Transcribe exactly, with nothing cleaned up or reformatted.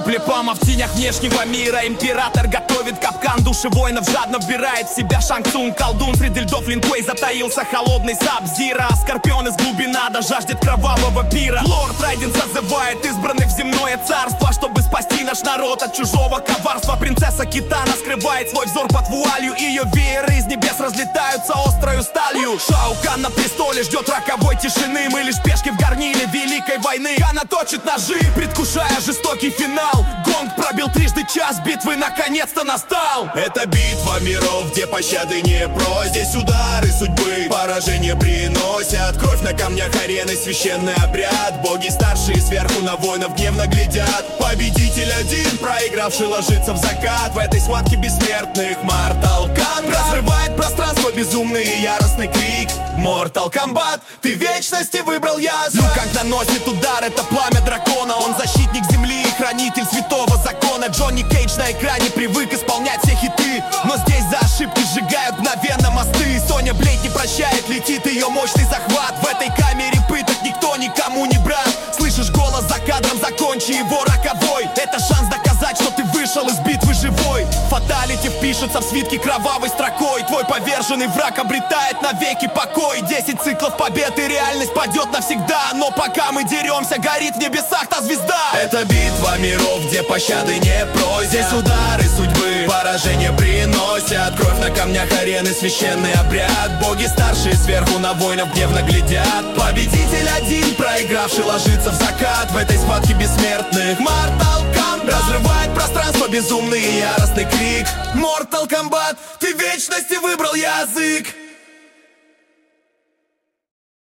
Плепама в тенях внешнего мира. Император готовит капкан, души воинов жадно вбирает в себя Шанг Цунг. Колдун среди льдов Линквей затаился, холодный Саб-Зиро. Скорпион из глубина да жаждет кровавого пира. Лорд Райден созывает избранных в земное царство, чтобы спасти наш народ от чужого коварства. Принцесса Китана скрывает свой взор под вуалью. Ее вееры из небес разлетаются острою сталью. Шао Кан на престоле ждет роковой тишины. Мы лишь пешки в горниле великой войны. Она точит ножи, предвкушая жестокий финал. Гонг пробил трижды час, битвы наконец-то настал. Это битва миров, где пощады не про. Здесь удары судьбы, поражение приносят. Кровь на камнях арены, священный обряд. Боги старшие сверху на воинов гневно глядят. Победитель один, проигравший ложится в закат. В этой схватке бессмертных Mortal Kombat разрывает пространство безумный и яростный крик. Mortal Kombat, ты вечности выбрал язык. Лю Канг наносит удар, это пламя дракона. Он защитник земли и хранитель святого закона. Джонни Кейдж на экране привык исполнять все хиты, но здесь за ошибки сжигают мгновенно мосты. Соня Блейд не прощает, летит ее мощный захват. В этой камере пыток никто никому не брат. Слышишь голос за кадром, закончи его роковой. Это шанс доказать, что ты вышел из битвы живой. Фаталити впишется в свитки кровавой строкой. Твой поверженный враг обретает навеки покой. Десять циклов побед и реальность падет навсегда. Но пока мы деремся, горит в небесах та звезда. Это битва миров, где пощады не просят. Здесь удары судьбы, поражение приносят. Кровь на камнях арены, священный обряд. Боги старшие сверху на воинов гневно глядят. Победитель один, проигравший ложится в закат. В этой схватке бессмертных Mortal Kombat разрывает пространство безумный и яростный крик. Mortal Kombat, ты вечности выбрал язык.